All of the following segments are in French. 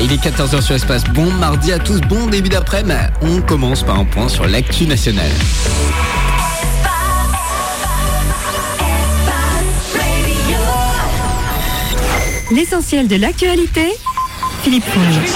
Il est 14h sur Espace. Bon mardi à tous, bon début d'après-midi. On commence par un point sur l'actu nationale. L'essentiel de l'actualité, Philippe Fonge.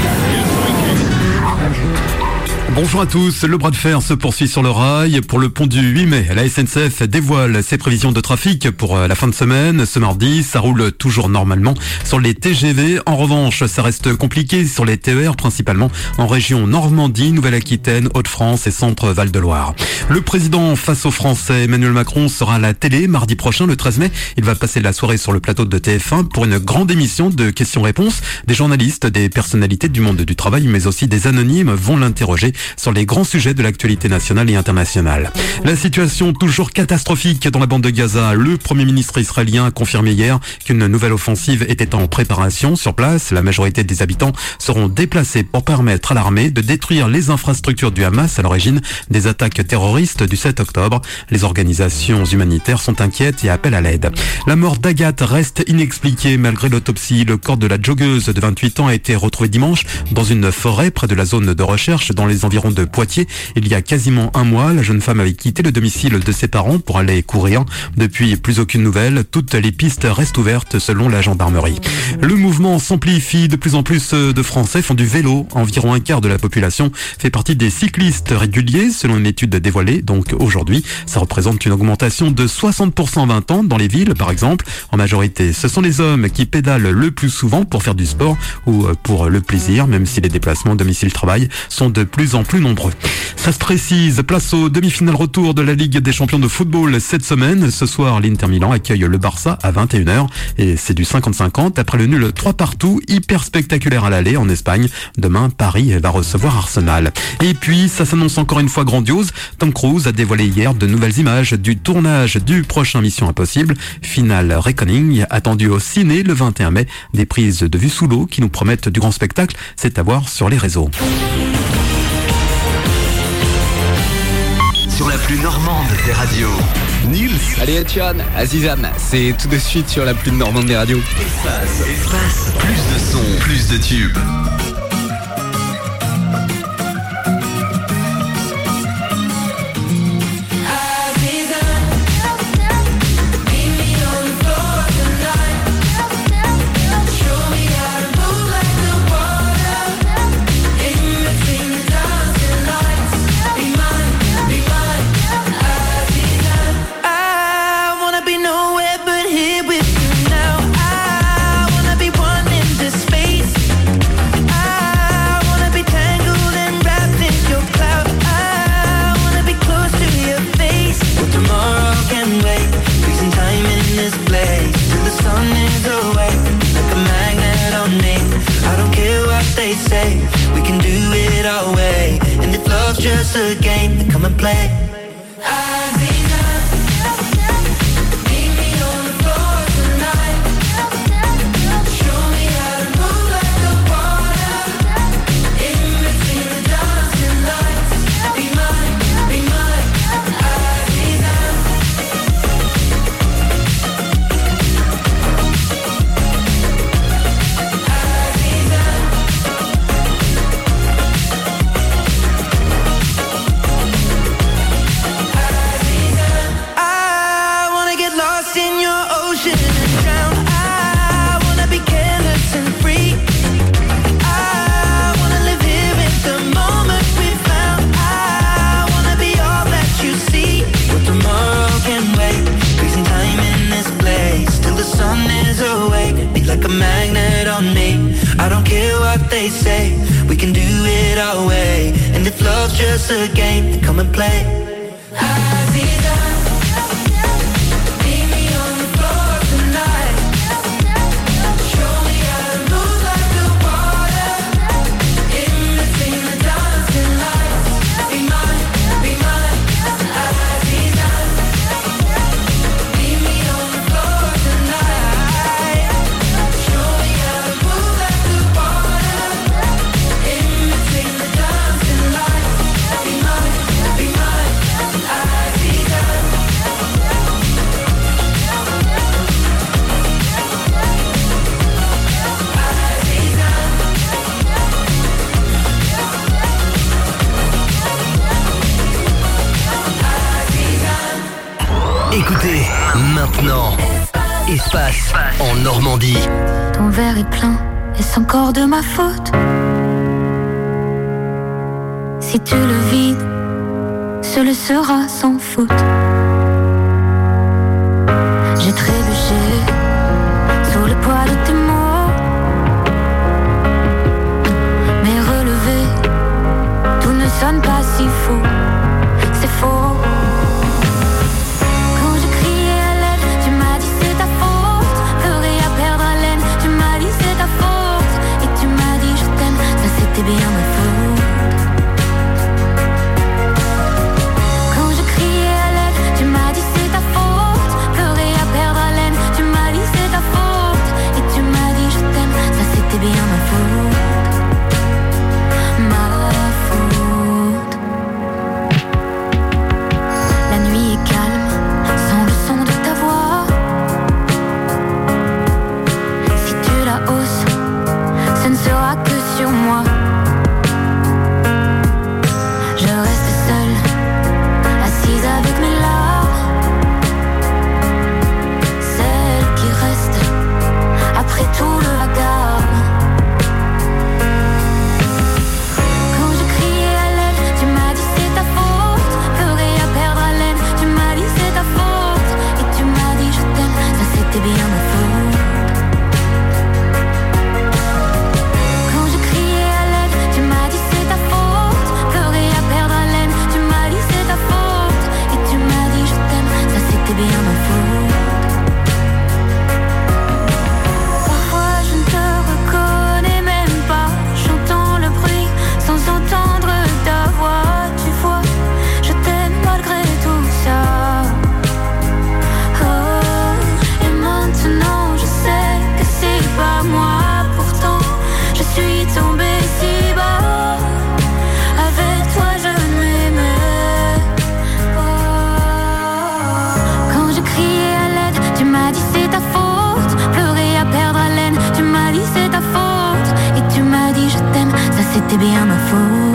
Bonjour à tous, le bras de fer se poursuit sur le rail. Pour le pont du 8 mai, la SNCF dévoile ses prévisions de trafic pour la fin de semaine. Ce mardi, ça roule toujours normalement sur les TGV. En revanche, ça reste compliqué sur les TER, principalement en région Normandie, Nouvelle-Aquitaine, Hauts-de-France et Centre-Val de Loire. Le président face aux Français, Emmanuel Macron, sera à la télé mardi prochain, le 13 mai. Il va passer la soirée sur le plateau de TF1 pour une grande émission de questions-réponses. Des journalistes, des personnalités du monde du travail, mais aussi des anonymes vont l'interroger sur les grands sujets de l'actualité nationale et internationale. La situation toujours catastrophique dans la bande de Gaza. Le Premier ministre israélien a confirmé hier qu'une nouvelle offensive était en préparation sur place. La majorité des habitants seront déplacés pour permettre à l'armée de détruire les infrastructures du Hamas à l'origine des attaques terroristes du 7 octobre. Les organisations humanitaires sont inquiètes et appellent à l'aide. La mort d'Agathe reste inexpliquée malgré l'autopsie. Le corps de la joggeuse de 28 ans a été retrouvé dimanche dans une forêt près de la zone de recherche dans les environs de Poitiers. Il y a quasiment un mois, la jeune femme avait quitté le domicile de ses parents pour aller courir. Depuis, plus aucune nouvelle. Toutes les pistes restent ouvertes selon la gendarmerie. Le mouvement s'amplifie. De plus en plus de Français font du vélo. Environ un quart de la population fait partie des cyclistes réguliers selon une étude dévoilée. Donc aujourd'hui, ça représente une augmentation de 60% en 20 ans dans les villes par exemple. En majorité, ce sont les hommes qui pédalent le plus souvent pour faire du sport ou pour le plaisir, même si les déplacements domicile-travail sont de plus en plus nombreux. Ça se précise, place au demi-finale retour de la Ligue des champions de football cette semaine. Ce soir, l'Inter Milan accueille le Barça à 21h et c'est du 50-50 après le nul 3 partout, hyper spectaculaire à l'aller en Espagne. Demain, Paris va recevoir Arsenal. Et puis, ça s'annonce encore une fois grandiose. Tom Cruise a dévoilé hier de nouvelles images du tournage du prochain Mission Impossible. Final Reckoning, attendu au ciné le 21 mai. Des prises de vue sous l'eau qui nous promettent du grand spectacle. C'est à voir sur les réseaux. Sur la plus normande des radios, Nils. Allez, Etienne, Azizam, c'est tout de suite sur la plus normande des radios. Espace, plus de sons, plus de tubes. Just a game, come and play. Say we can do it our way, and if love's just a game, then come and play. Écoutez, maintenant, Espace en Normandie. Ton verre est plein, est-ce encore de ma faute? Si tu le vides, ce le sera sans faute. J'ai trébuché sous le poids de tes mots, mais relevé, tout ne sonne pas si faux. C'est faux. Quand je criais à l'aide, tu m'as dit c'est ta faute. Pleurer à perdre haleine, tu m'as dit c'est ta faute. Et tu m'as dit je t'aime, ça c'était bien ma faute. Quand je criais à l'aide, tu m'as dit c'est ta faute. Pleurer à perdre haleine, tu m'as dit c'est ta faute. Et tu m'as dit je t'aime, ça c'était bien ma faute. Ma faute. La nuit est calme, sans le son de ta voix. Si tu la hausses, ce ne sera que sur moi. Je reste seule, assise avec mes larmes. Celle qui reste après tout le vacarme. Quand je criais à l'aide, tu m'as dit c'est ta faute. Pleurer à perdre haleine, tu m'as dit c'est ta faute. Et tu m'as dit je t'aime, ça c'était bien ma faute. Quand je criais à l'aide, tu m'as dit c'est ta faute. Pleurer à perdre haleine, tu m'as dit c'est ta faute. Et tu m'as dit je t'aime, ça c'était bien ma faute. Parfois je ne te reconnais même pas. J'entends le bruit sans entendre ta voix. Tu vois, je t'aime malgré tout ça. Oh, et maintenant je sais que c'est pas moi. Pourtant je suis tombée si bas. Avec toi je m'aimais pas. Quand je criais à l'aide, tu m'as dit c'est ta faute. Pleurer à perdre haleine, tu m'as dit c'est ta faute. Et tu m'as dit je t'aime, ça c'était bien ma faute.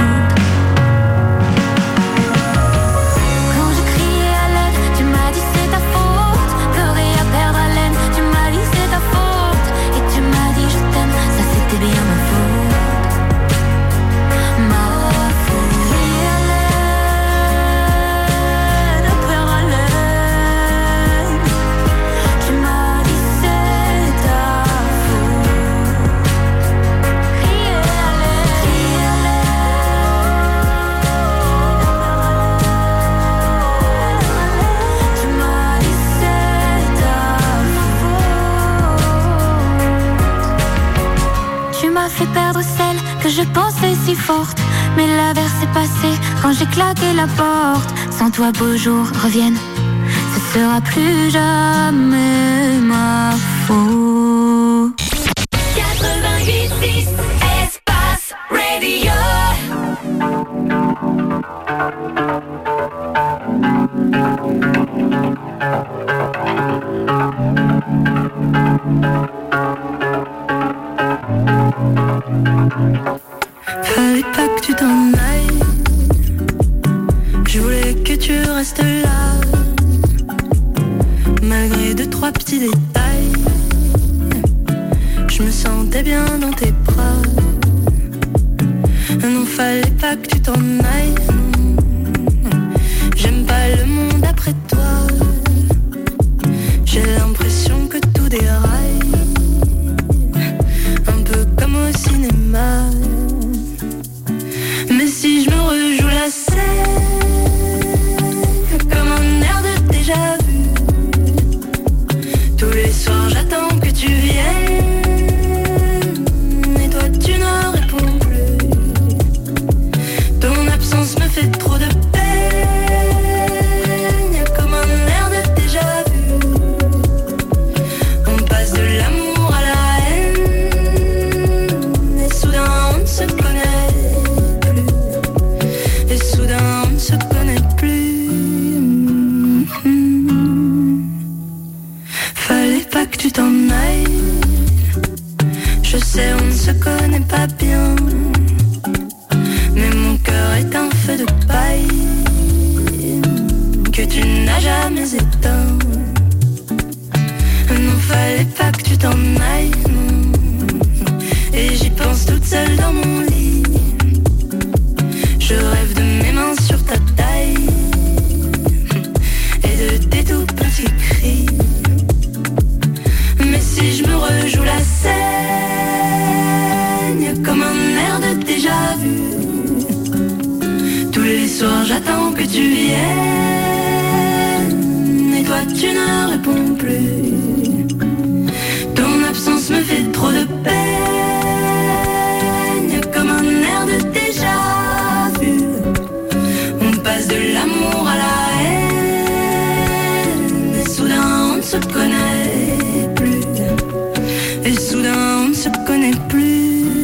Quand je criais à l'aide, tu m'as dit c'est ta faute. Pleurer à perdre haleine, tu m'as dit c'est ta faute. Et tu m'as dit je t'aime, ça c'était bien ma faute. Ma faute. Crier à l'aide, à perdre haleine, tu m'as dit c'est ta faute. Crier à l'aide, tu m'as dit c'est ta faute. Tu m'as fait perdre celle que je pensais si forte. Mais l'averse est passée quand j'ai claqué la porte. Sans toi beaux jours reviennent, ce sera plus jamais ma faute. 88.6 Espace Radio. Fallait pas que tu t'en ailles. Je voulais que tu restes là. Malgré 2-3 petits détails, je me sentais bien dans tes bras. Non, fallait pas que tu t'en ailles. J'aime pas le monde après toi. J'ai l'impression que tout déraille, un peu comme au cinéma. Mais si je me rejoue la scène, comme un air de déjà vu, tous les soirs j'attends que tu viennes. Et toi tu ne réponds plus. Ton absence me fait trop de peine, comme un air de déjà vu. On passe de l'amour à la haine, et soudain on ne se connaît plus. Et soudain on ne se connaît plus. Fallait pas que tu t'en ailles. Je sais on ne se connaît pas bien, mais mon cœur est un feu de paille que tu n'as jamais éteint. ta taille et de tes tout petits cris. Mais si je me rejoue la scène comme un air de déjà vu, tous les soirs j'attends que tu viennes et toi tu ne réponds plus. Ton absence me fait trop de peine, comme un air de déjà vu. On passe de l'amour à la haine, et soudain on ne se connaît plus. Et soudain on ne se connaît plus.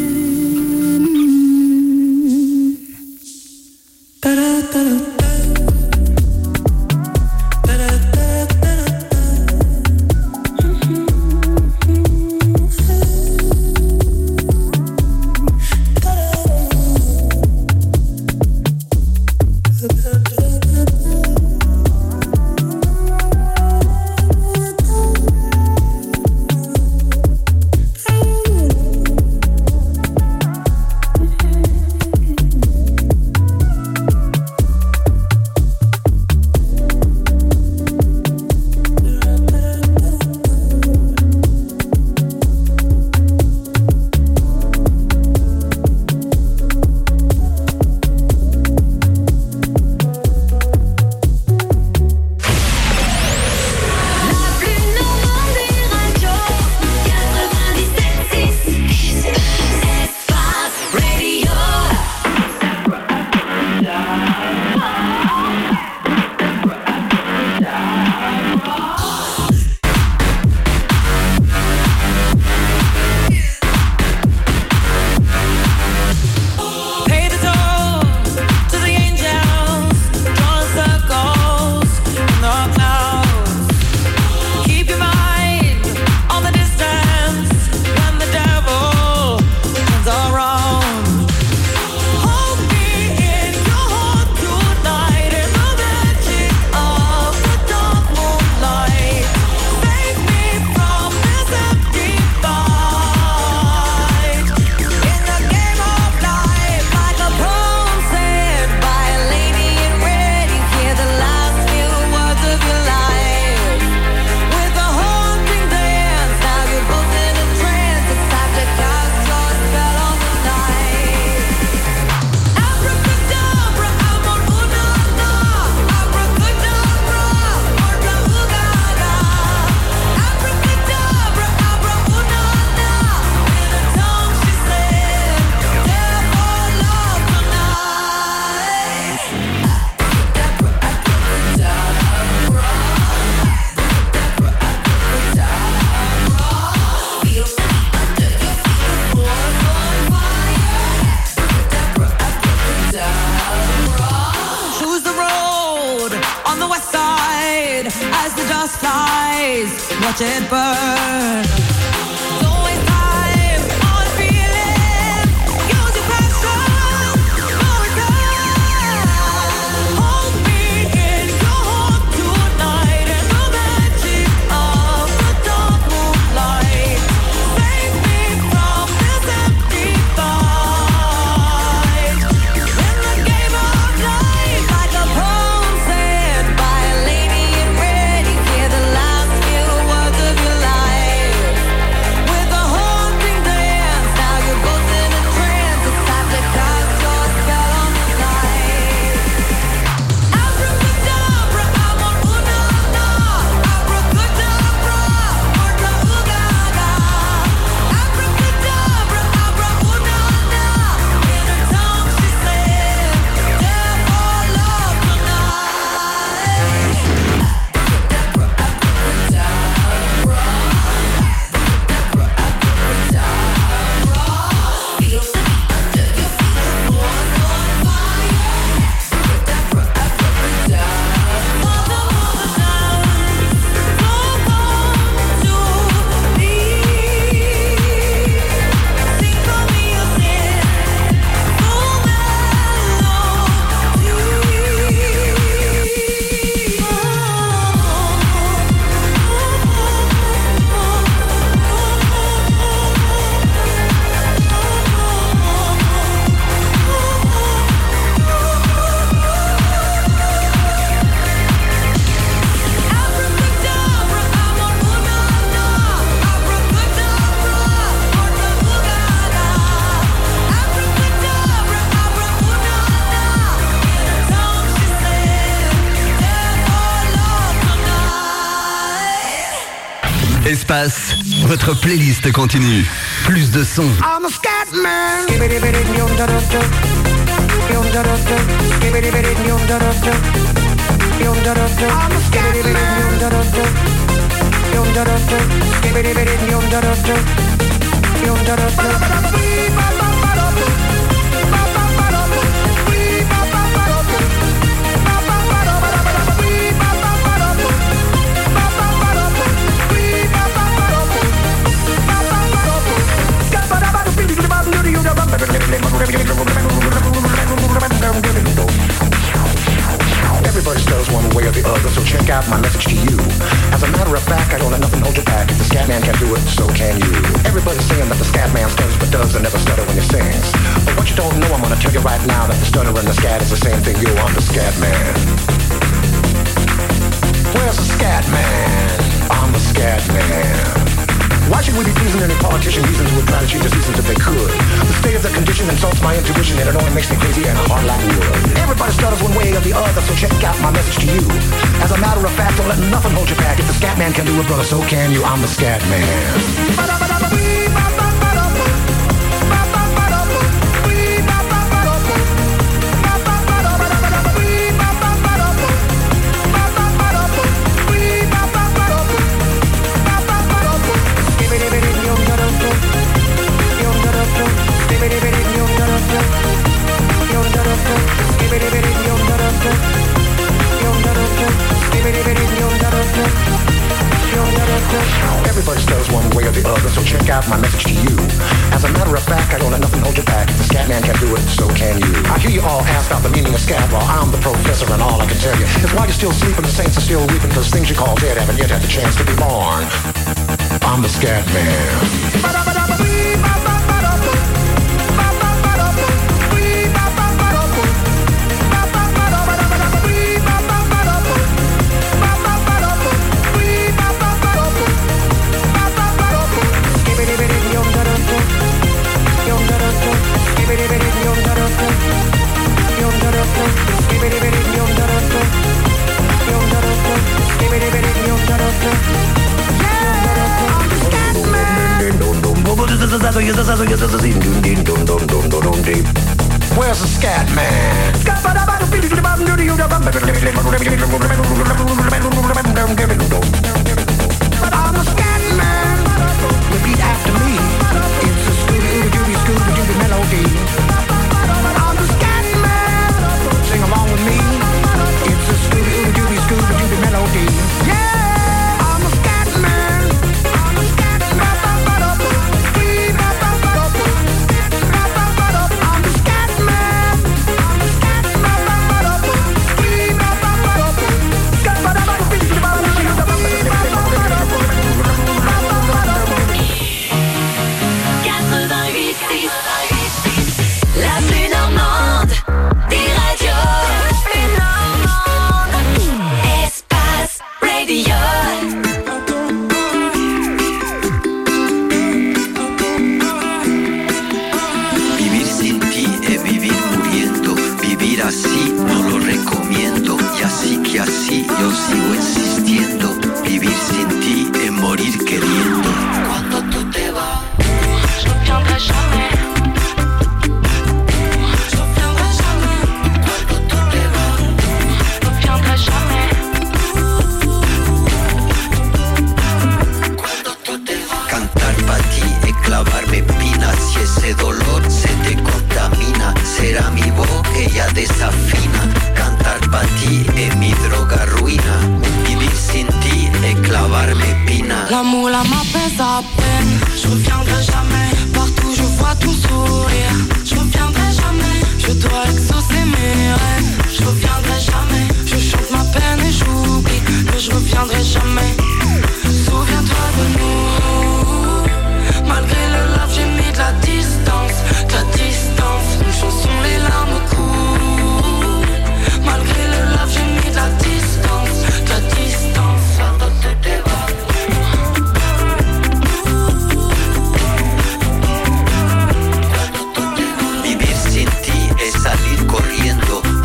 Watch it burn. Don't waste time on feeling. Use your passion for return. Hold me in your heart tonight in the magic of the dark moonlight. Save me from this empty fight. In the game of life, like a poem said by a lady in red, you hear the last few words of your life. Espace, votre playlist continue. Plus de sons. I'm a scat man. I'm a scat Everybody stutters one way or the other, so check out my message to you. As a matter of fact, I don't let nothing hold you back. If the scat man can do it, so can you. Everybody's saying that the scat man stutters but does and never stutter when he sings. But what you don't know, I'm gonna tell you right now that the stutter and the scat is the same thing. Yo, I'm the scat man. Where's the scat man? I'm the scat man. Why should we be pleasing any politician reasons who would try to change the seasons if they could? The state of the condition insults my intuition and it only makes me crazy and hard like wood. Everybody stutters one way or the other, so check out my message to you. As a matter of fact, don't let nothing hold you back. If the scat man can do it, brother, so can you. I'm the scat man. Everybody stutters one way or the other, so check out my message to you. As a matter of fact, I don't let nothing hold you back. If the scat man can do it, so can you. I hear you all ask out the meaning of scat, well, I'm the professor and all I can tell you is why you're still sleeping, the saints are still weeping, cause things you call dead haven't yet had the chance to be born. I'm the scat man. Where's the scat man? I'm the scat man. Repeat after me. It's a Scooby-Dooby melody. I'm the scat man. Sing along with me. It's a Scooby-Dooby melody. Yeah, I'm the scat man. I'm the scat man. I'm the scat man. La plus normande des radios. Plus normande. Espace Radio. Vivir sin ti es vivir muriendo. Vivir así no lo recomiendo. Y así que así yo sigo insistiendo. Vivir sin ti es morir queriendo. Cuando tú te vas, je reviendrai jamais. Clavarme pinas, si ese dolor se te contamina, será mi voz que ya desafina. Cantar pa' ti es mi droga ruina. Vivir sin ti es clavarme pinas. L'amour là m'apaise à peine. Je reviendrai jamais. Partout je vois ton sourire. Je reviendrai jamais. Je dois exaucer mes rêves. Je reviendrai jamais. Je chante ma peine et j'oublie. Mais je reviendrai jamais. Souviens-toi de nous. Malgré le love, j'ai mis de la distance. De la distance. Une chanson, les larmes coulent. Malgré le love, j'ai mis de la distance. De la distance. Cuando tú te vas. Vivir sin ti es salir corriendo.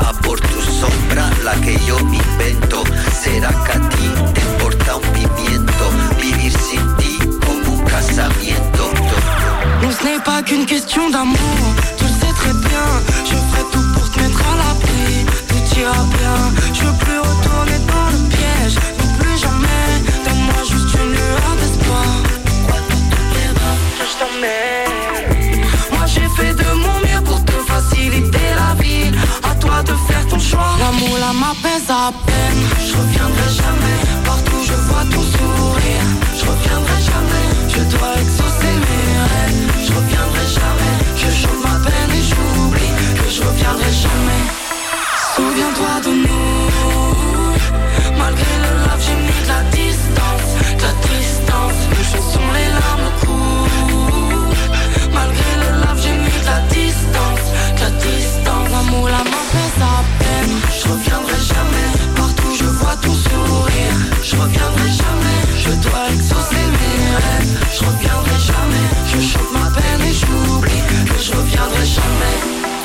sa peine. Je reviendrai jamais, partout je vois ton sourire. Je reviendrai jamais, je dois exaucer mes rêves. Je reviendrai jamais, je chante ma peine et j'oublie que je reviendrai jamais. Souviens-toi de nous, malgré le love j'ai mis de la distance, de la distance. Les chansons, les larmes coulent. Malgré le love j'ai mis de la distance, de la distance. L'amour, la main fait sa peine. Je reviendrai jamais, partout je vois ton sourire. Je reviendrai jamais, je dois exaucer mes rêves. Je reviendrai jamais, je chante ma peine et j'oublie que je reviendrai jamais.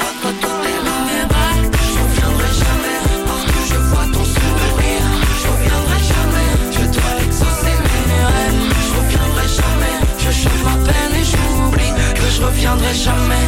Je reviendrai jamais, partout je vois ton sourire. Je reviendrai jamais, je dois exaucer mes rêves. Je reviendrai jamais, je chante ma peine et j'oublie que je reviendrai jamais.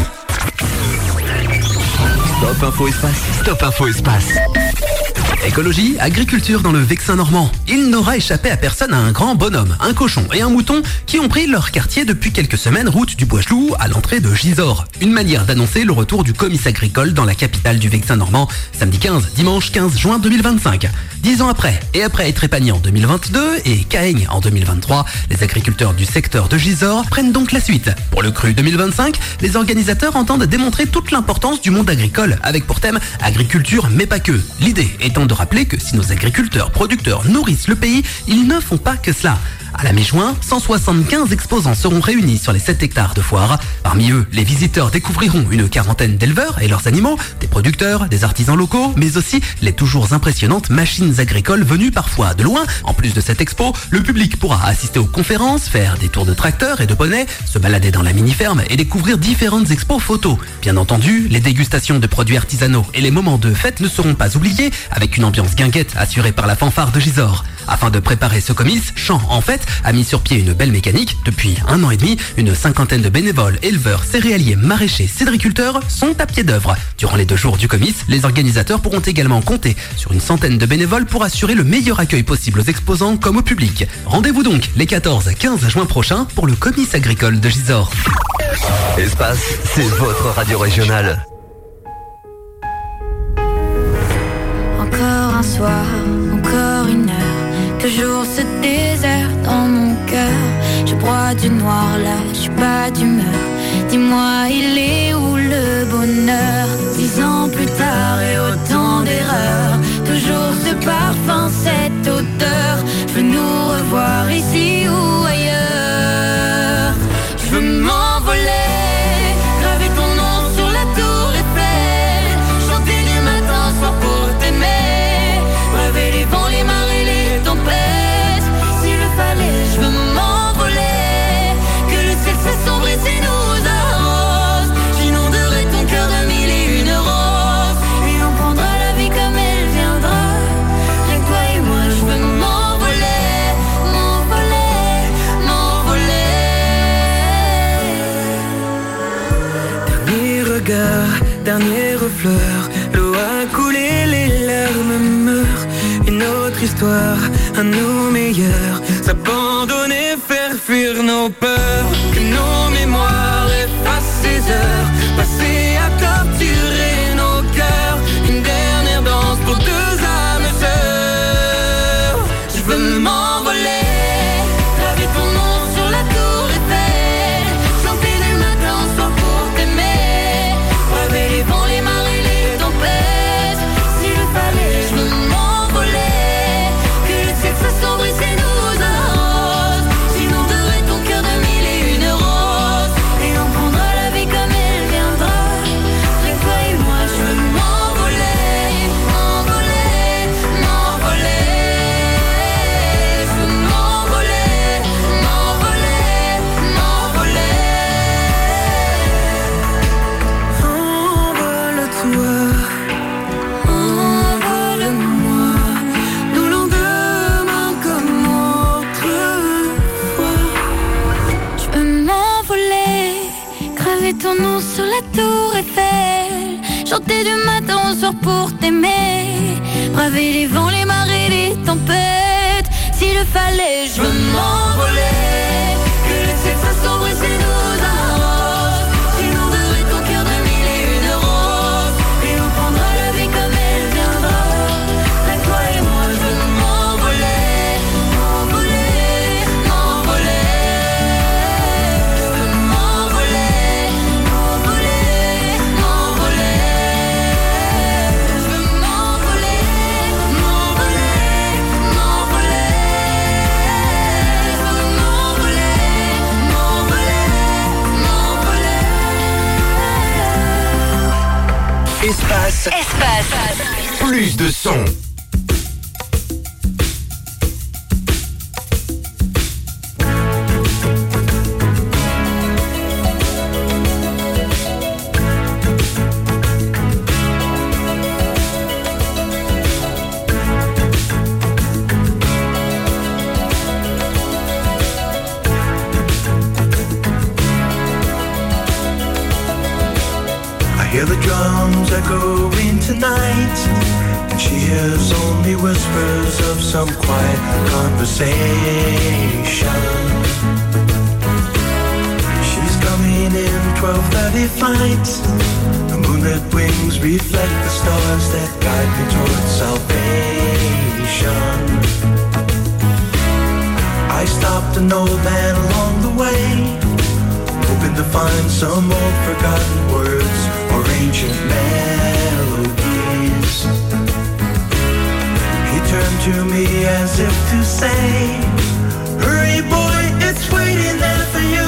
Stop Info Espace. Stop Info Espace. Écologie, agriculture dans le Vexin normand. Il n'aura échappé à personne à un grand bonhomme, un cochon et un mouton qui ont pris leur quartier depuis quelques semaines route du Bois-Gelou à l'entrée de Gisors. Une manière d'annoncer le retour du comice agricole dans la capitale du Vexin normand, samedi 15, dimanche 15 juin 2025. 10 ans après, et après être épargnés en 2022 et Caaigne en 2023, les agriculteurs du secteur de Gisors prennent donc la suite. Pour le cru 2025, les organisateurs entendent démontrer toute l'importance du monde agricole, avec pour thème agriculture mais pas que. L'idée étant de rappeler que si nos agriculteurs producteurs nourrissent le pays, ils ne font pas que cela. À la mi-juin, 175 exposants seront réunis sur les 7 hectares de foire. Parmi eux, les visiteurs découvriront une quarantaine d'éleveurs et leurs animaux, des producteurs, des artisans locaux, mais aussi les toujours impressionnantes machines agricoles venues parfois de loin. En plus de cette expo, le public pourra assister aux conférences, faire des tours de tracteurs et de poneys, se balader dans la mini-ferme et découvrir différentes expos photos. Bien entendu, les dégustations de produits artisanaux et les moments de fête ne seront pas oubliés, avec une ambiance guinguette assurée par la fanfare de Gisors. Afin de préparer ce comice, Champ en Fête a mis sur pied une belle mécanique. Depuis 1 an et demi, une cinquantaine de bénévoles, éleveurs, céréaliers, maraîchers, cédriculteurs sont à pied d'œuvre. Durant les 2 jours du comice, les organisateurs pourront également compter sur une centaine de bénévoles pour assurer le meilleur accueil possible aux exposants comme au public. Rendez-vous donc les 14-15 juin prochains pour le comice agricole de Gisors. Espace, c'est votre radio régionale. Encore un soir, encore une heure, toujours ce désert dans mon cœur. Je broie du noir là, je suis pas d'humeur. Dis-moi, il est où le bonheur? 10 ans plus tard et autant d'erreurs, toujours ce parfum, cette odeur. Je veux nous revoir ici ou ailleurs. Je veux m'envoler, graver ton nom sur la tour Eiffel, chanter du matin au soir pour t'aimer, rêver les vents, les marées, les tempêtes. S'il le fallait, je veux m'envoler, que le ciel s'assombrit et nous arrose. J'inonderai ton cœur de 1001 roses, et on prendra la vie comme elle viendra. Rien que toi et moi, je veux m'envoler, m'envoler, m'envoler. Dernier regard, dernière fleur, l'eau a coulé, les larmes meurent. Une autre histoire, à nos meilleurs, s'abandonner, faire fuir nos peurs. Que nos mémoires effacent ces heures passées à torturer nos cœurs. Une dernière danse pour 2 âmes sœurs. Je veux m'envoler, graver ton nom sur la tour Eiffel, chanter du matin au soir pour t'aimer, braver les vents, les marées, les tempêtes. S'il le fallait, je veux m'envoler, que le ciel s'assombrisse et nous arrose. J'inonderai ton cœur de 1001 roses, et on prendra la vie comme elle viendra. Rien que toi et moi, je veux m'envoler, m'envoler, m'envoler. Je veux m'envoler, m'envoler, m'envoler. Envole-toi, envole-moi, nos lendemains comme autrefois. Je veux m'envoler, graver ton nom sur la tour Eiffel, chanter du matin au soir pour t'aimer, braver les vents, les marées, les tempêtes. S'il le fallait, je veux m'envoler, que le ciel s'assombrit et nous arrose. J'inonderai ton cœur de 1001 roses, et on prendra la vie comme elle viendra. Rien que toi Espace. Plus de son. Hear the drums echoing tonight, and she hears only whispers of some quiet conversation. She's coming in 12:30 flight. The moonlit wings reflect the stars that guide me towards salvation. I stopped an old man along the way, hoping to find some old forgotten words or ancient melodies. He turned to me as if to say, hurry boy, it's waiting there for you.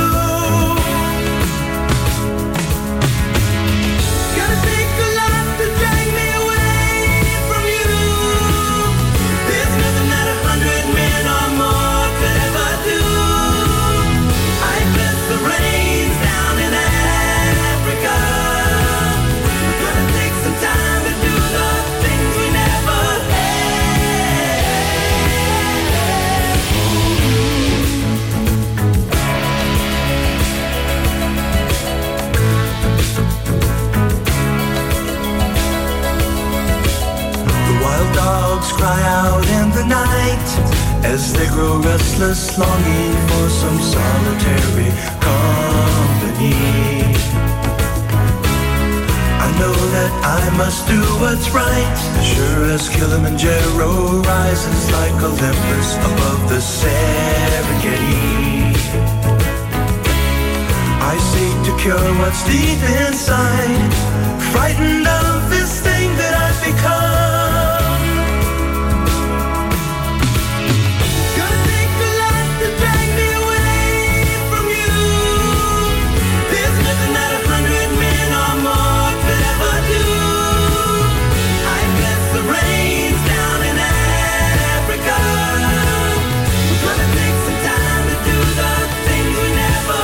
Gonna take a lot to drag me away from you. There's nothing that 100 men or more could ever do. I bless the rains down in Africa. We're gonna take some time to do the things we never The wild dogs cry out in the night as they grow restless, longing for some solitary company. I know that I must do what's right, as sure as Kilimanjaro rises like Olympus above the Serengeti. I seek to cure what's deep inside, frightened of this thing that I've become. Gonna take a lot to drag me away from you. There's nothing that 100 men or more could ever do. I bless the rains down in Africa. We're gonna take some time to do the things we never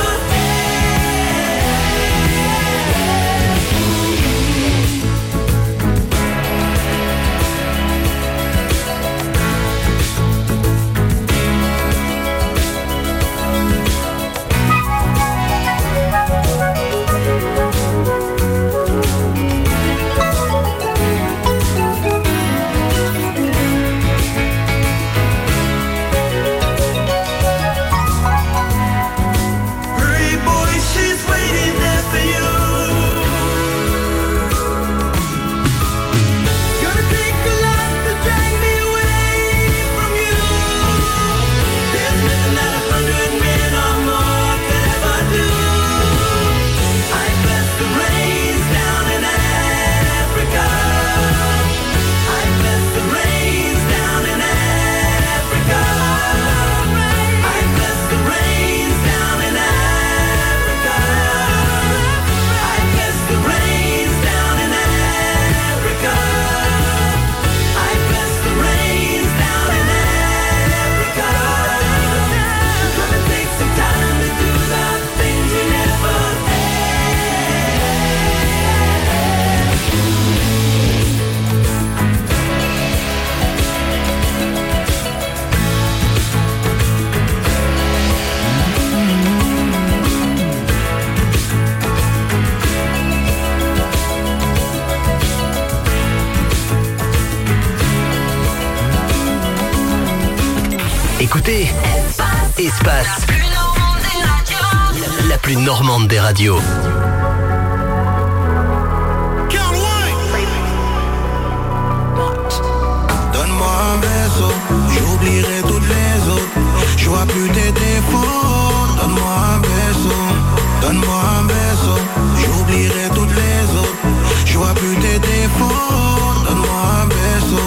Hurry boy, she's waiting there for you. Gonna take a lot to drag me away from you. There's nothing that 100 men or more could ever do. I bless the rains down in Africa. I bless the rains down in Africa. I bless the rains down in Africa. I bless the rains down in Africa. I bless the rains down in Africa. We're gonna take some time to do the things we never Écoutez, Espace, la plus normande des radios. Donne-moi un berceau, j'oublierai toutes les autres. Je vois plus tes défauts. Donne-moi un berceau, donne-moi un berceau, j'oublierai toutes les autres. Je vois plus tes défauts. Donne-moi un berceau.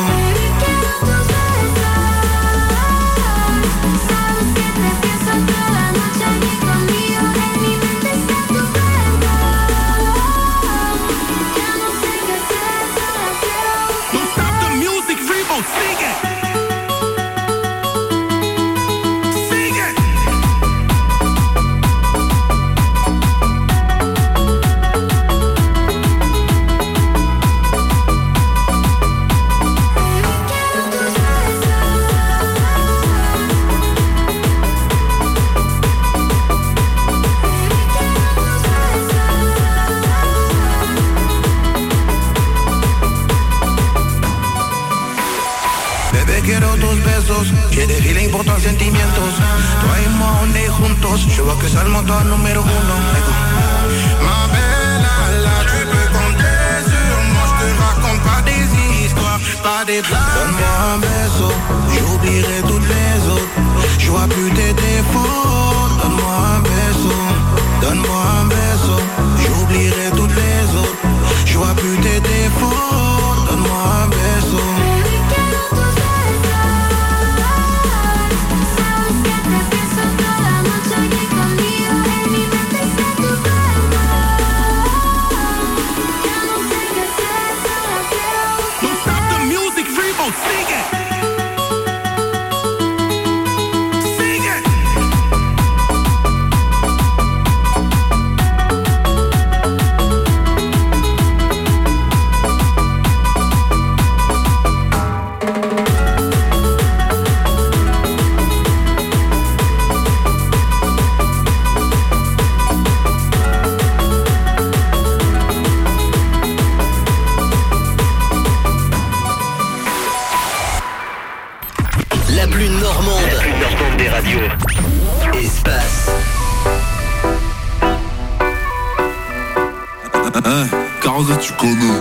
Conmigo en mi mente está tu cuerpo. Ya no sé qué hacer. Primo, sigue. Sigue. Bebé, quiero tus besos, j'ai des feelings pour tus sentimientos. Toi et moi, on est juntos, je vois que c'est le moteur numéro uno. Ma belle, là, tu peux compter sur moi, je te raconte pas des histoires, pas des blagues. Donne-moi un baiso, j'oublierai toutes les autres. Je vois plus tes défauts. Donne-moi un baiso, donne-moi un baiso, j'oublierai toutes les autres. Je vois plus tes défauts. Donne-moi un baiso. La plus normande des radios. Espace. Carosa, tu connais.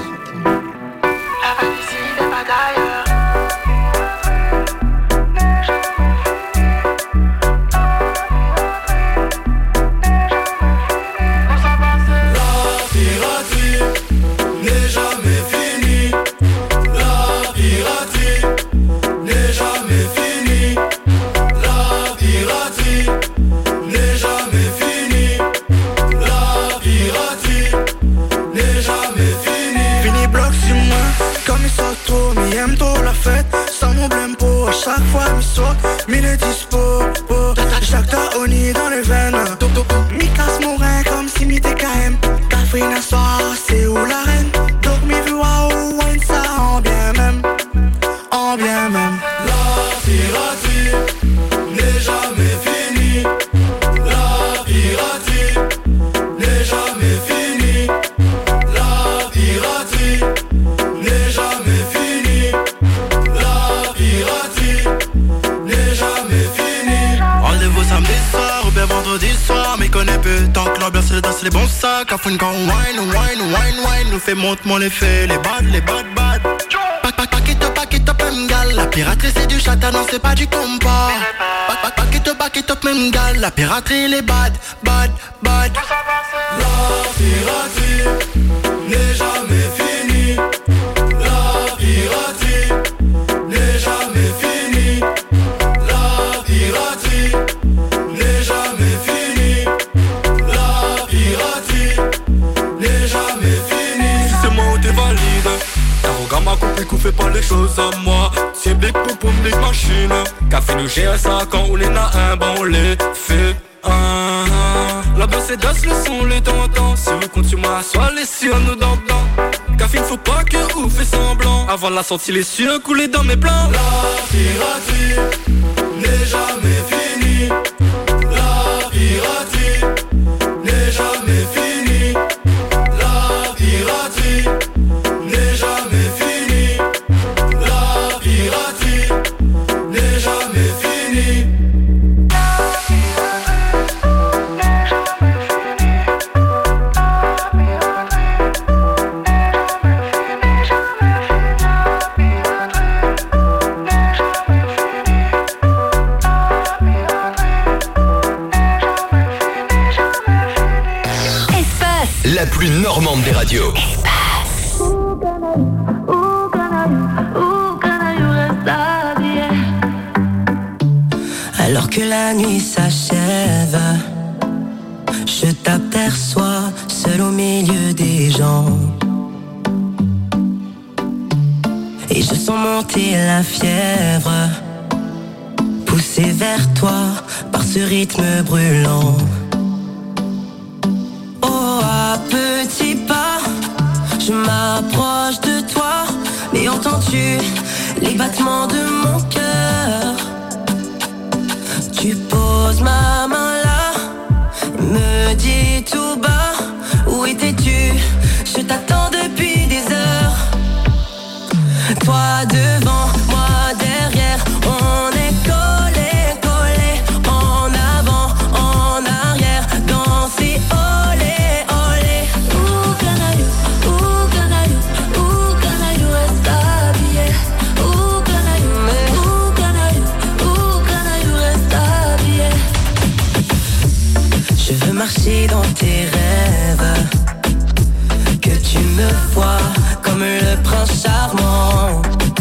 Chaque fois, mi saute, mi le dispo. Chaque ta oni dans les veines. Mi casse mon rein comme si mi TKM. Catherine soir, c'est où la reine? Donc mi voix ou wine ça en bien même. En bien même. La piraterie n'est jamais finie. La piraterie n'est jamais finie. La piraterie n'est jamais finie. La piraterie n'est jamais finie. Rendez-vous samedi soir ou bien vendredi soir. Mais connais peu tant que l'ambiance c'est danse les bons sacs. Cafouine quand wine nous fait monte mon effet. Les bad Pack it up même gal. La piraterie c'est du chata, non c'est pas du compas. Pack it up même gal. La piraterie les bad. La piraterie n'est jamais finie. La piraterie n'est jamais finie. La piraterie n'est jamais finie. La piraterie n'est jamais finie. Si c'est moi ou t'es valide, Taroga m'a compris qu'on fait pas les choses à moi. C'est big poum big machine. Café nous gère ça quand on est na un bon on les fait. La basse et danse le son le temps. Si vous comptez sur moi, soit les sur nous dans. Café il faut pas que vous fait semblant. Avant la sortie les cieux couler dans mes plans. La piraterie n'est jamais finie. La piraterie n'est jamais finie. La piraterie n'est jamais finie. La piraterie n'est jamais finie. La plus normande des radios. Alors que la nuit s'achève, je t'aperçois seul au milieu des gens. Et je sens monter la fièvre, poussé vers toi par ce rythme brûlant. Oh, à petits pas, je m'approche de toi, mais entends-tu les battements de mon cœur? Tu poses ma main là, me dis tout bas, où étais-tu? Je t'attends depuis des heures. Toi devant, moi derrière, on est collés, collés, en avant, en arrière, danser, olé, olé. Où can I do, où can I do, où can I do, reste habillé. Où can I do, où can I do, où can I do, reste habillé. Je veux marcher dans tes rêves, que tu me vois comme le prince charmant.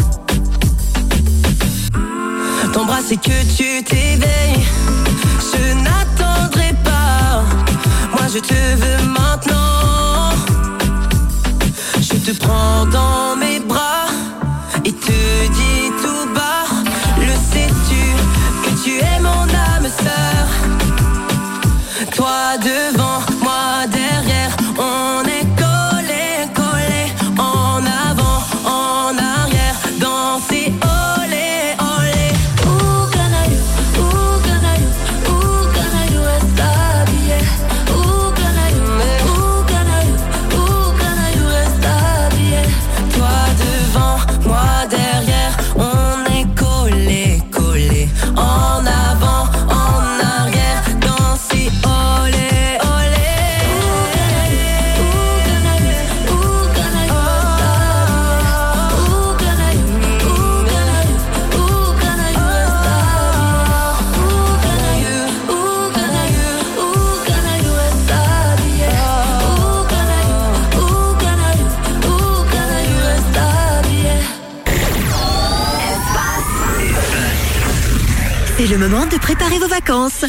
T'embrasser que tu t'éveilles, je n'attendrai pas. Moi je te veux maintenant. Je te prends dans mes bras et te dis tout bas, le sais-tu que tu es mon âme sœur? Toi devant, moi derrière, on est collés, collés, en avant, en arrière, danser, olé, olé. Où can I do, où can I do, où can I do, reste habillé. Où can I do, où can I do, où can I do, reste habillé. Toi devant, moi derrière, on est collés, collés, en avant, en arrière, danser, olé, olé. Où can I do, où can I do, où can I do, où can I do, où can I do, reste habillé. Où can I do, où can I do, reste habillé. Où can I do, où can I do, où can I do, reste habillé. C'est le moment de préparer vos vacances.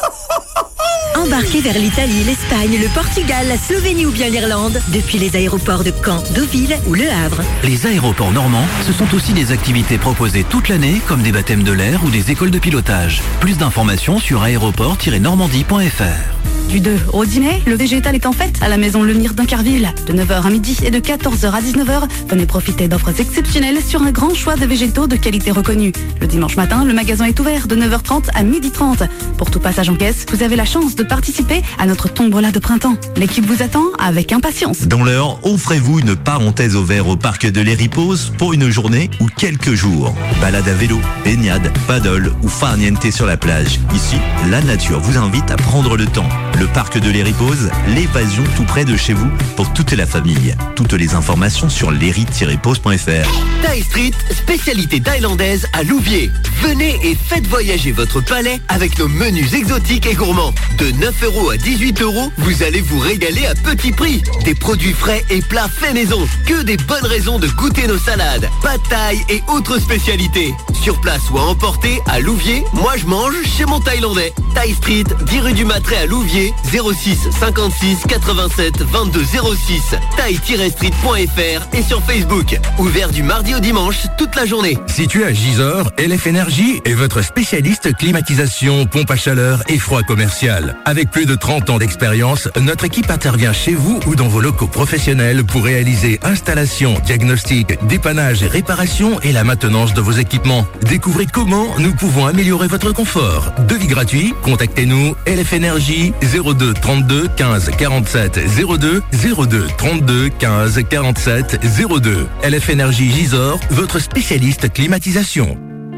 Embarquez vers l'Italie, l'Espagne, le Portugal, la Slovénie ou bien l'Irlande depuis les aéroports de Caen, Deauville ou Le Havre. Les aéroports normands, ce sont aussi des activités proposées toute l'année comme des baptêmes de l'air ou des écoles de pilotage. Plus d'informations sur aéroport-normandie.fr. Du 2 au dîner, le végétal est en fête à la maison Le Mire d'Incarville. De 9h à midi et de 14h à 19h, venez profiter d'offres exceptionnelles sur un grand choix de végétaux de qualité reconnue. Le dimanche matin, le magasin est ouvert de 9h30 à 12h30. Pour tout passage en caisse, vous avez la chance de participer à notre tombola de printemps. L'équipe vous attend avec impatience. Dans l'heure, offrez-vous une parenthèse au vert au parc de l'Héripose pour une journée ou quelques jours. Balade à vélo, baignade, paddle ou farniente sur la plage. Ici, la nature vous invite à prendre le temps. Le parc de l'Héripose, l'évasion tout près de chez vous pour toute la famille. Toutes les informations sur l'héri-pose.fr. Thai Street, spécialité thaïlandaise à Louviers. Venez et faites voyager votre palais avec nos menus exotiques et gourmands. De 9 € à 18 €, vous allez vous régaler à petit prix. Des produits frais et plats faits maison. Que des bonnes raisons de goûter nos salades, pad thaï et autres spécialités. Sur place ou à emporter, à Louviers, moi je mange chez mon Thaïlandais. Thai Street, 10 rue du Matré à Louviers, 06 56 87 22 06. Thai-street.fr et sur Facebook. Ouvert du mardi au dimanche, toute la journée. Situé à Gisors, LF Énergie est votre spécialiste climatisation, pompe à chaleur et froid commercial. Avec plus de 30 ans d'expérience, notre équipe intervient chez vous ou dans vos locaux professionnels pour réaliser installation, diagnostic, dépannage et réparation et la maintenance de vos équipements. Découvrez comment nous pouvons améliorer votre confort. Devis gratuit, contactez-nous LF Énergie 02 32 15 47 02 02 32 15 47 02. LF Énergie Gisors, votre spécialiste climatisation.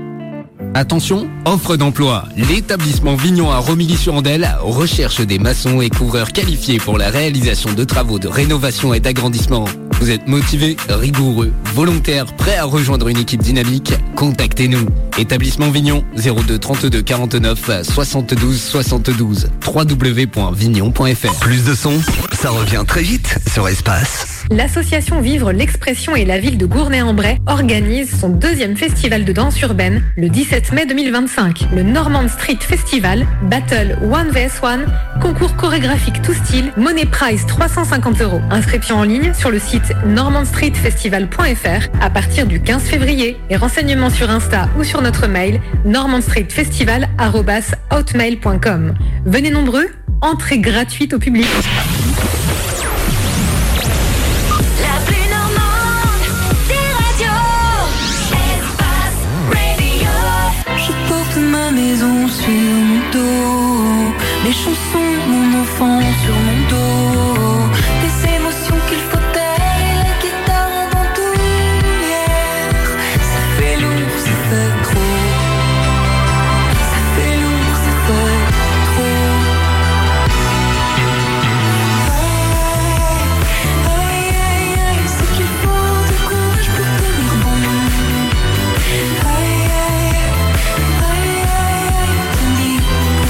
Attention, offre d'emploi. L'établissement Vignon à Romilly-sur-Andelle recherche des maçons et couvreurs qualifiés pour la réalisation de travaux de rénovation et d'agrandissement. Vous êtes motivé, rigoureux, volontaire, prêt à rejoindre une équipe dynamique? Contactez-nous. Établissement Vignon, 02 32 49 72 72. www.vignon.fr. Plus de son, ça revient très vite sur Espace. L'association Vivre l'Expression et la ville de Gournay-en-Bray organise son 2e festival de danse urbaine le 17 mai 2025. Le Normand Street Festival, Battle 1vs1, concours chorégraphique tout style, money prize 350 €. Inscription en ligne sur le site site normandstreetfestival.fr à partir du 15 février. Et renseignements sur Insta ou sur notre mail normandstreetfestival@hotmail.com. Venez nombreux, entrée gratuite au public. La plus normande des radios. Espace Radio. Je porte ma maison sur mon dos, mes chansons, mon enfant sur mon dos, des émotions qu'il faut taire et la guitare en bandoulière. Ça fait lourd, ça fait trop. Ça fait lourd, ça fait trop. Aïe, aïe, aïe, c'est qu'il faut du courage pour tenir bon. Aïe, aïe, aïe, aïe, tenir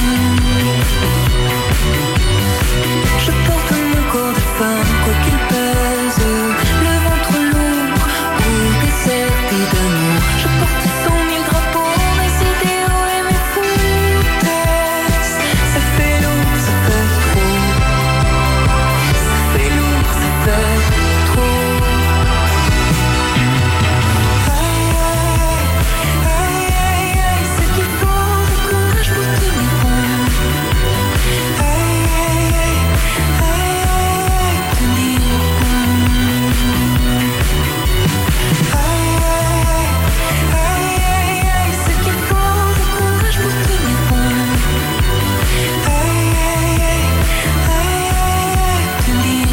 bon. Je porte mon corps de femme, quoi qu'il pèse, le ventre lourd, pour desserti d'amour. Je porte 100 000 drapeaux, mes idéaux et mes foutaises. Ça fait lourd, ça fait trop. Ça fait lourd, ça fait trop. Aïe, aïe, aïe, aïe, c'est qu'il faut du courage pour tenir bon. Aïe, aïe, aïe, tenir bon. Aïe, aïe, aïe, c'est qu'il faut du courage pour tenir bon. Aïe, aïe, tenir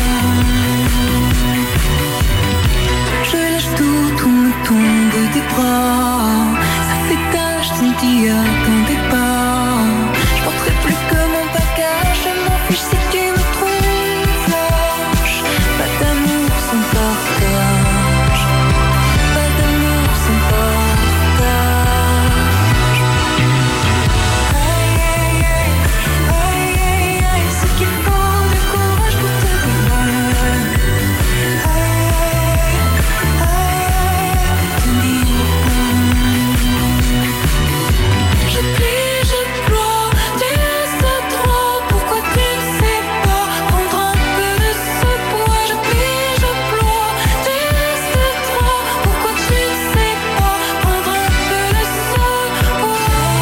bon. Je lâche tout me tombe des bras. Ça fait tâche, sans t'y attendais pas. Je porterai plus que mon bagage. Je m'en fiche si tu me trouves lâche. Pas d'amour sans partage. Pas d'amour sans partage. Aïe, aïe, aïe, aïe, aïe, aïe, c'est qu'il faut du courage pour tenir bon. Aïe, tenir bon. Je plie, je ploie, tu sais trop. Pourquoi tu ne sais pas prendre un peu de ce poids? Je plie, je ploie, tu sais trop. Pourquoi tu ne sais pas prendre un peu de ce poids?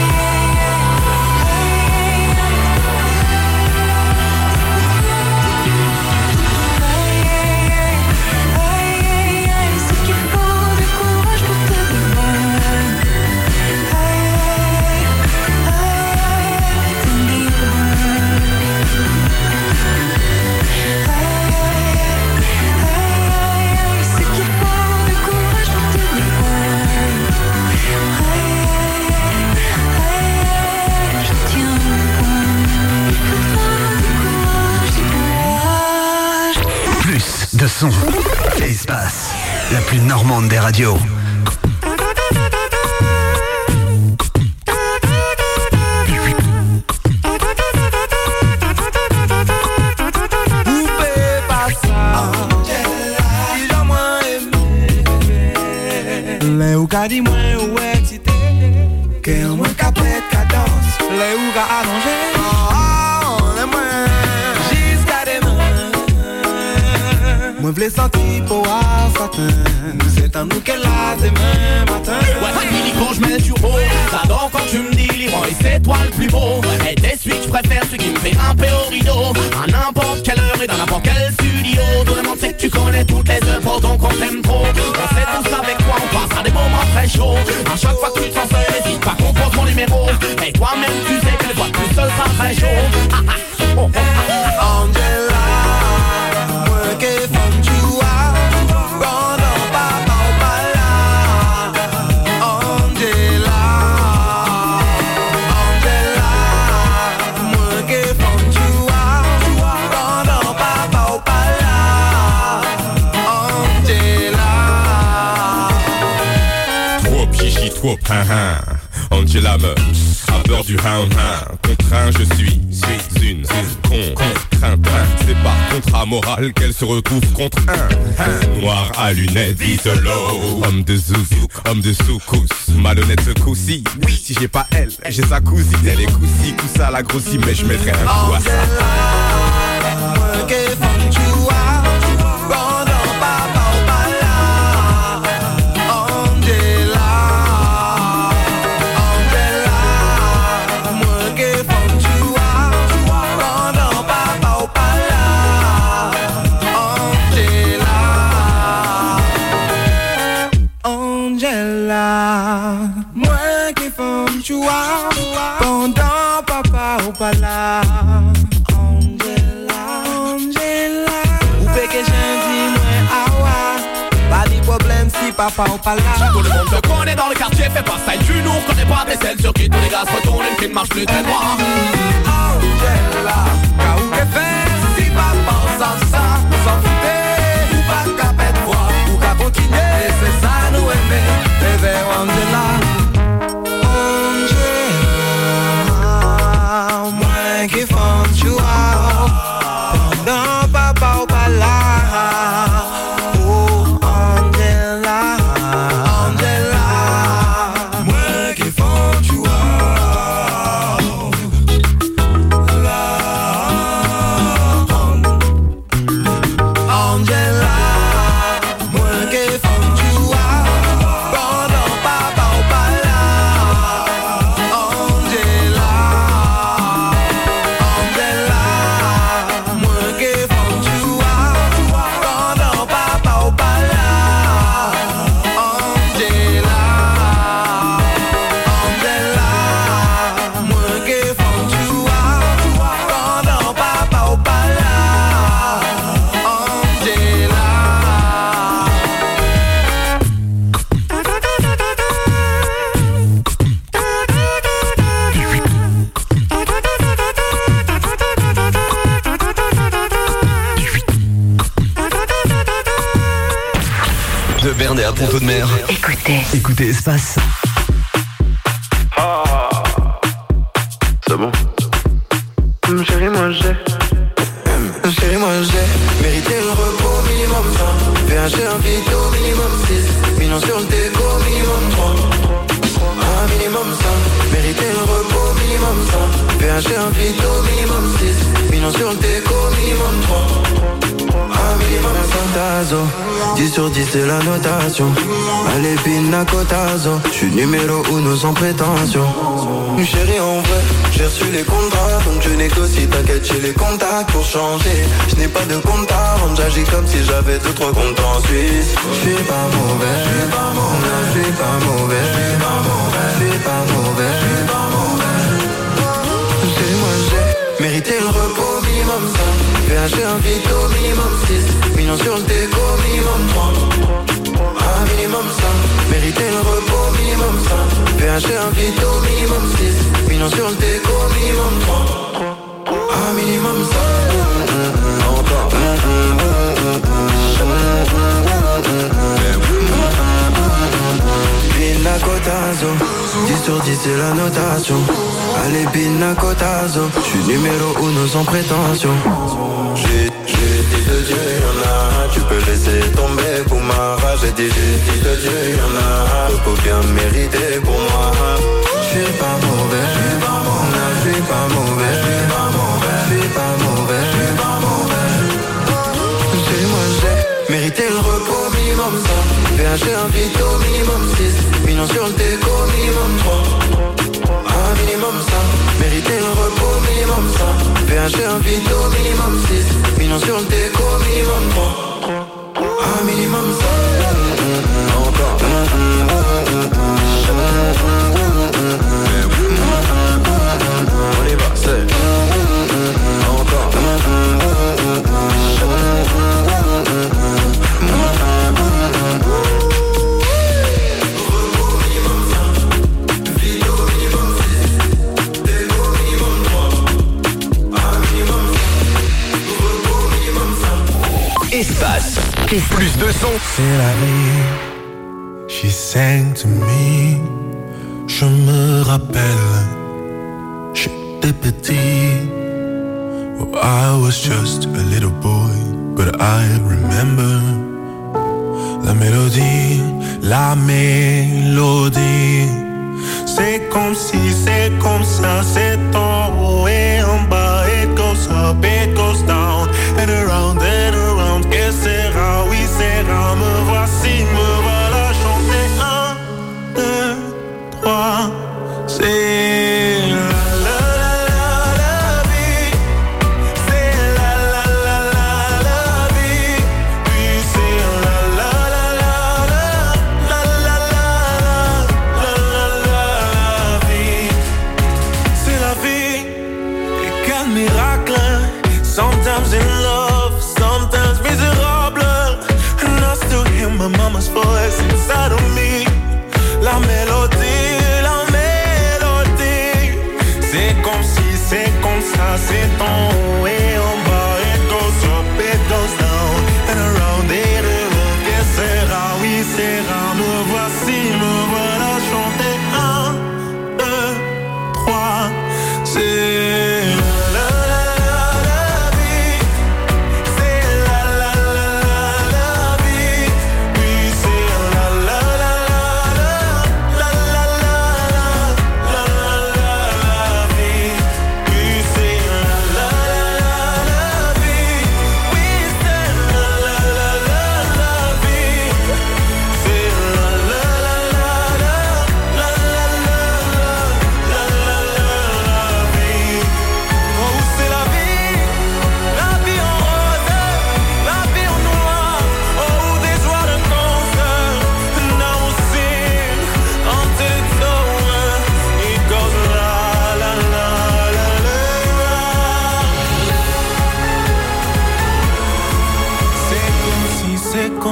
Aïe, aïe, c'est qu'il faut du courage pour tenir bon. Tenir bon. C'est qu'il faut du courage pour tenir bon. Je tiens bon. Il faudra du courage, du courage. Plus de son. Espace. La plus normande des radios. Pouvez pas ça, il a moins aimé. Les ou ka di moins ou excité, que moins ka prête ka danse. Les ou ka allongé, les moins jusqu'à demain. Moi v'lais sentir pour à satin. C'est en nous qu'elle a demain matin. Ouais, Billy, quand je mets du haut, j'adore quand tu me dis Leroy, c'est toi le plus beau. Et des suites, je préfère celui qui me fait grimper au rideau. À n'importe quelle heure et dans n'importe quel studio. Tout le monde sait que tu connais toutes les œuvres, donc on t'aime trop. On sait tous avec toi, on passera des moments très chauds. À chaque fois que tu te sens seul, n'hésite pas qu'on pose mon numéro. Et toi-même, tu sais que les fois tout seul sera très chaud. Angela, moi qui femme tu as, pendant papa ou pas là. Angela, moi qui femme tu as, pendant papa ou pas là. Angela. Trop chichi, trop pain. Angela me a peur du hound. Contraint, je suis une contrainte. C'est par contrat moral qu'elle se retrouve contre un noir à lunettes, isolo. Homme de zouzou, homme de soukous. Malhonnête ce coup-ci. Oui, si j'ai pas elle, j'ai sa cousine. Elle est coussi, coussa la grossie, mais je mettrai un coup à ça. Moi qui femme tu as, pendant Moi qui femme choua pendant papa ou pas là. Angela, ou fait que j'ai dit moi awa. Pas de problème si papa ou pas là. Tout le monde te connaît dans le quartier, fais pas ça, tu nous connais pas tes selles sur qui tous les gars se retournent, une fille marche plus très droit. Angela, ka ou que fait si papa sans ça, sans fouter, ou pas qu'à pète voix, ou qu'à continuer, et c'est ça nous aimer, et vers Angela. Angela, moi qui font choua, pendant papa ou pas là. Berne à Ponto de Mer. Écoutez Espace. C'est bon. Chérie, moi j'ai mérité le repos minimum 100. VHG un vito minimum 6. Millions sur le déco minimum 3. Un minimum 100. Mérité le repos minimum 100. VHG un vito minimum 6. Millions sur le déco minimum 3. Un minimum 100 tazo. 10 sur 10 c'est la notation. Allez pina cotazo. J'suis numéro 1 sans prétention. Chérie en vrai, j'ai reçu les contrats. Donc je négocie, t'inquiète j'ai les contacts pour changer. Je n'ai pas de compte à rendre, j'agis comme si j'avais 2-3 comptes en Suisse. J'suis pas mauvais, j'suis pas mauvais, j'suis pas mauvais, j'suis pas mauvais, j'suis pas mauvais, j'suis pas mauvais. Chérie moi j'ai mérité le repos minimum 5. VHG un vito minimum 6. Millions sur le déco minimum 3. Un minimum 5. Mérité le repos minimum 5. VHG un vito minimum 6. Millions sur le déco minimum 3. Un minimum 5. Encore. Pina cotazo. 10 sur 10 c'est la notation. Allez pina cotazo. J'suis numéro 1 sans prétention. J'ai dit de Dieu y'en a. Tu peux laisser tomber pour ma rage. J'ai dit de Dieu y'en a. Repos bien mérité pour moi. J'suis pas mauvais, j'suis pas mauvais, j'suis pas mauvais, j'suis pas mauvais, j'suis pas mauvais, j'suis pas mauvais. J'ai moi j'ai mérité le repos minimum 100. VHG un vito minimum 6. Millions sur le déco minimum 3. Un minimum 100. Mérité le repos minimum 100. VHG un vito minimum 6. Millions sur le déco minimum 3. Un minimum 100. Encore. On y va, c'est encore. Espace. Plus de son. C'est la vie. She sang to me. Je me rappelle. J'étais petit. Oh, I was just a little boy. But I remember. La mélodie. La mélodie. C'est comme si, c'est comme ça. C'est en haut et en bas. It goes up, it goes down. And around, que sera, oui sera. Me voici, me voilà chanter. 1, 2, 3. C'est la vie. C'est la vie. Oui, c'est la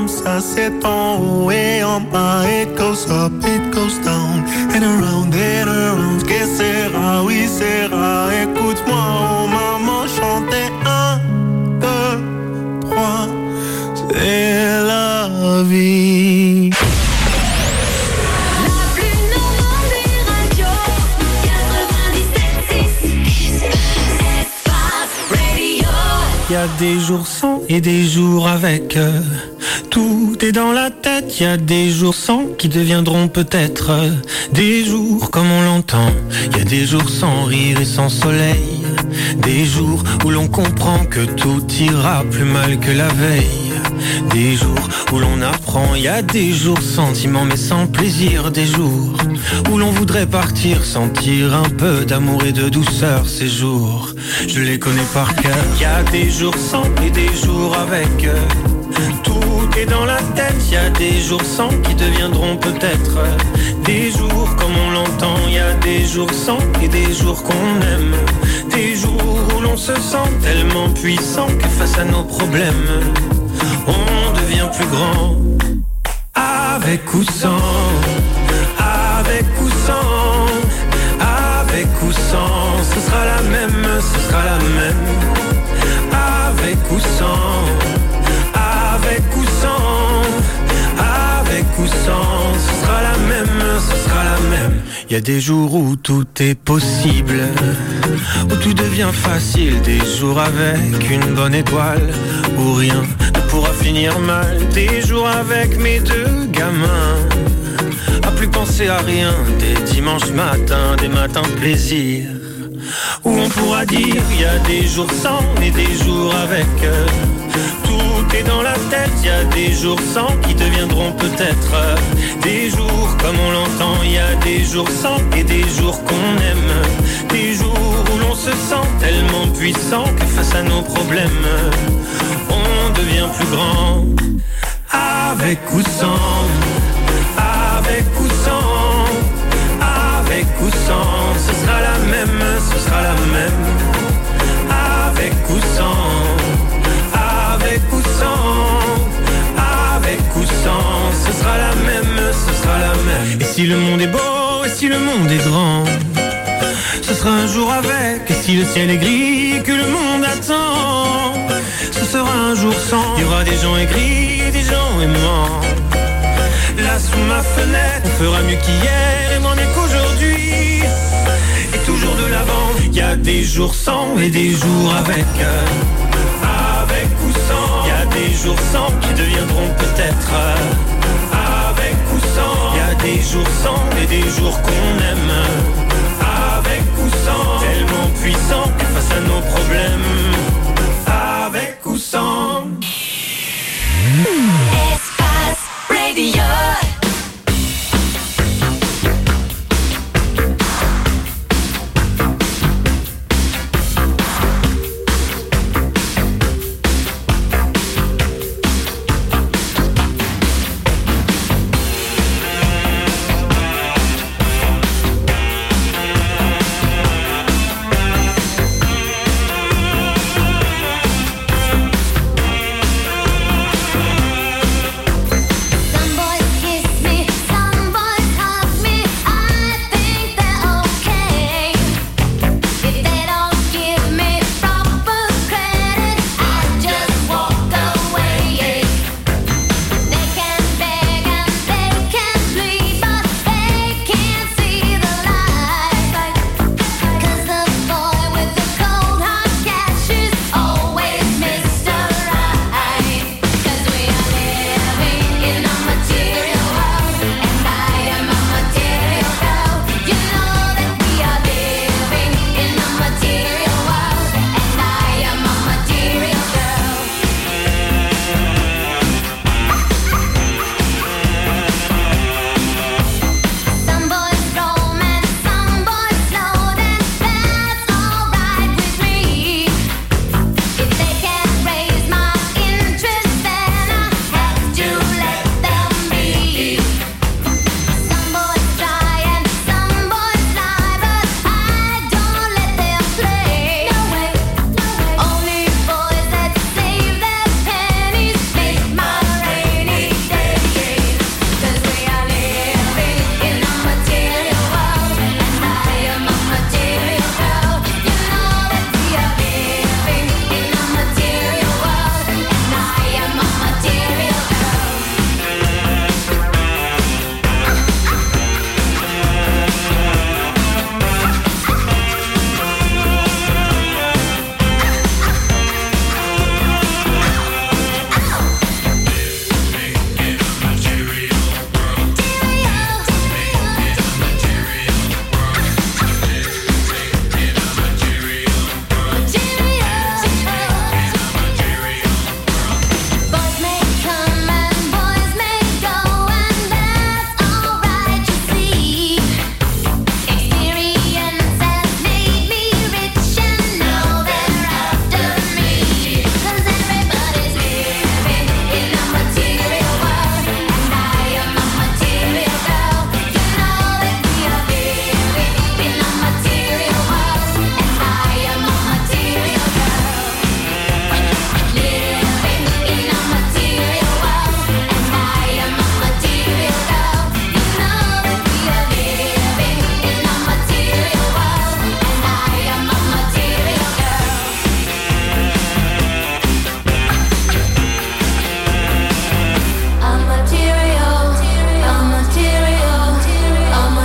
comme ça, c'est en haut et en bas. It goes up, it goes down, and around, que sera, oui sera. Écoute-moi, oh maman, chanter 1, 2, 3, c'est la vie. Y a des jours sans et des jours avec. Tout est dans la tête. Y a des jours sans qui deviendront peut-être des jours comme on l'entend. Y a des jours sans rire et sans soleil. Des jours où l'on comprend que tout ira plus mal que la veille. Des jours où l'on apprend. Y a des jours sentiments mais sans plaisir. Des jours où l'on voudrait partir, sentir un peu d'amour et de douceur. Ces jours, je les connais par cœur. Y a des jours sans et des jours avec. Tout est dans la tête. Y a des jours sans qui deviendront peut-être des jours comme on l'entend. Y a des jours sans et des jours qu'on aime. Des jours où l'on se sent tellement puissant que face à nos problèmes on devient plus grand. Avec ou sans, avec ou sans, avec ou sans, ce sera la même, ce sera la même. Avec ou sans, avec ou sans, avec ou sans, ce sera la même, ce sera la même. Y a des jours où tout est possible, où tout devient facile. Des jours avec une bonne étoile, où rien ne pourra finir mal. Des jours avec mes deux gamins, à plus penser à rien. Des dimanches matins, des matins de plaisir, où on pourra dire y a des jours sans et des jours avec. Tout est dans la tête. Y a des jours sans qui deviendront peut-être des jours comme on l'entend. Y a des jours sans et des jours qu'on aime. Des jours où l'on se sent tellement puissant que face à nos problèmes on devient plus grand. Avec ou sans, avec ou sans, avec ou sans, ce sera la même, ce sera la même. Avec ou sans, avec ou sans, avec ou sans, ce sera la même, ce sera la même. Et si le monde est beau, et si le monde est grand, ce sera un jour avec. Et si le ciel est gris et que le monde attend, ce sera un jour sans. Il y aura des gens aigris et des gens aimants. Là sous ma fenêtre, on fera mieux qu'hier et moins mieux qu'aujourd'hui. Et toujours de l'avant. Y a des jours sans et des jours avec. Avec ou sans. Y a des jours sans qui deviendront peut-être avec ou sans. Y a des jours sans et des jours qu'on aime. Avec ou sans. Tellement puissant que face à nos problèmes